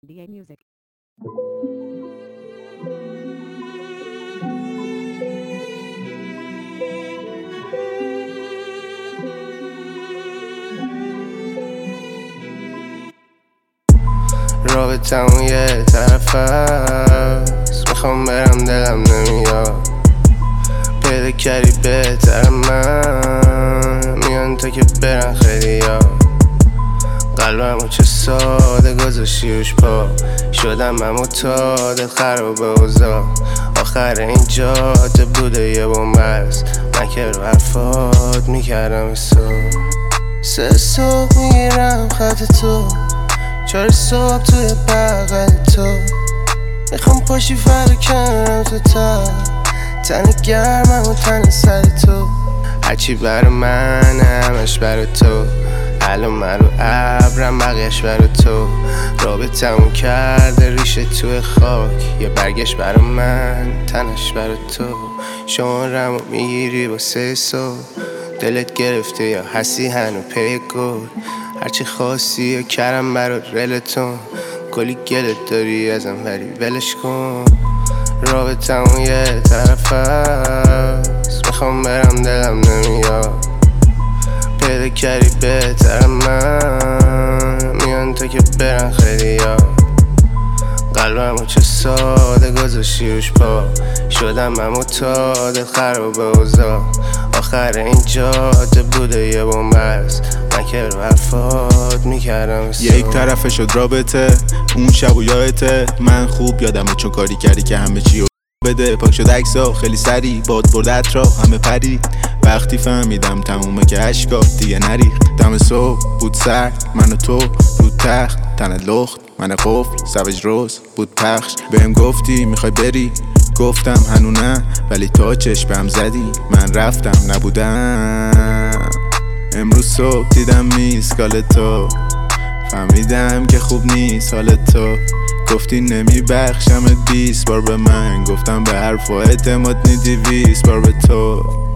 DA Music. رابطمون یه طرف هست، میخوام برم دلم نمیاد. پیدا کردی بهتر من، میان تا که برن خیلی ها. قلبمو چه ساده گذاشتی روش پا، شدم من معتاد خراب اوضاع. آخر این جاده بوده یه بومبست، من که رو حرفات میکردم سه صبح میگیرم خط تو، 4 صبح توی بغل تو. میخوام پاشی فردا کنم تو تن گرمم و تن سر تو. هرچی برا من همش برا تو، الان من رو ابرم بقیش برا تو. رابطمون کرده ریشه توی خاک، یه برگشت برا من تنش برا تو. شمارمو میگیری با 3 صبح، دلت گرفته یا هستی هنو پی گل. هرچی خواستی یا کرم برات رلتون، کلی گلت داری ازم ولی ولش کن. رابطمون یه طرف هست، میخوام برم دلم نمیاد. پیدا کردی بهتر من، میان تا که برن خیلی ها. قلبمو چه ساده گذاشتی روش پا، شدم من معتاد خراب اوضاع. آخر این جاده بوده یه بومبست، من که رو حرفات میکردم یک طرفه شد رابطه، اون شب و یادته. من خوب یادمه چون کاری کردی که همه چی رو بده. پاک شد عکسا خیلی سریع، باد برد اطراف همه پرید. وقتی فهمیدم تمومه که اشکا دیگه نریخت. دم صبح بود سرد، من و تو رو تخت، تنت لخت من قفل سوج روز بود پخش. بهم گفتی میخوای بری، گفتم هنو نه، ولی تا چشمم زدی من رفتم نبودم. امروز صبح دیدم میسکال تو، فهمیدم که خوب نیست حال تو. گفتی نمیبخشمت 20 بار به من، گفتم به حرف و اعتماد نی 200 بار به تو.